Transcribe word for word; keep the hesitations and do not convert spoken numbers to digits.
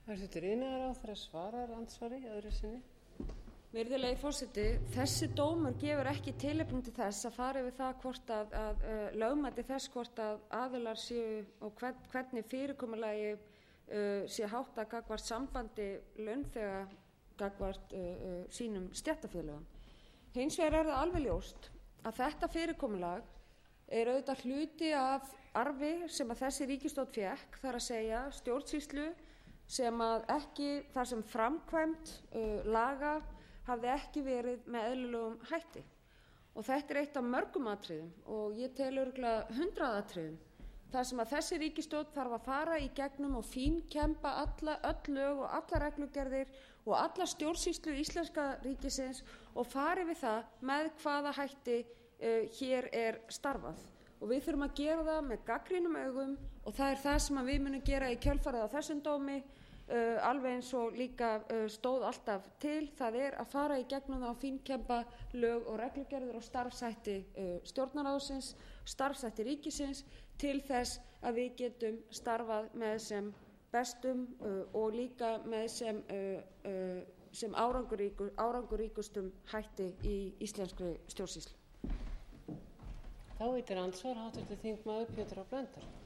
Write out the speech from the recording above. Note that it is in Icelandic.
Hæstvirtur iðnaðarráðherra svarar andsvari öðru sinni. Virðulegi forseti, þessi dómur gefur ekki tilefni til þess að fara yfir það hvort að, að uh, lögmæti þess hvort að aðilar séu og hvern, hvernig fyrirkomulagi uh, sé háttað gagnvart sambandi launþega gagnvart uh, uh, sínum stéttarfélögum. Hins vegar er það alveg ljóst að þetta fyrirkomulag er auðvitað hluti af arfi sem að þessi ríkisstjórn fékk, þar að segja stjórnsýslu sem að ekki, þar sem framkvæmd uh, laga hafði ekki verið með eðlilegum hætti. Og þetta er eitt af mörgum atriðum og ég tel örugglega hundrað atriðum þar sem að þessi ríkisstjórn þarf að fara í gegnum og fínkemba alla, öll lög og alla reglugerðir og alla stjórnsýslu íslenska ríkisins og fari við það með hvaða hætti uh, hér er starfað. Og við þurfum að gera það með gagnrýnum augum og það er það sem við munum gera í kjölfarið á þessum dómi, uh, alveg eins og líka uh, stóð alltaf til. Það er að fara í gegnum það og fínkemba lög og reglugerðir og starfshætti uh, stjórnarráðsins, starfshætti ríkisins til þess að við getum starfað með sem bestum uh, og líka með sem, uh, uh, sem áranguríku, áranguríkustum hætti í íslenskri stjórnsýslu. Þá veitir andsvar háttvirtur þingmaður Pétur H. Blöndal.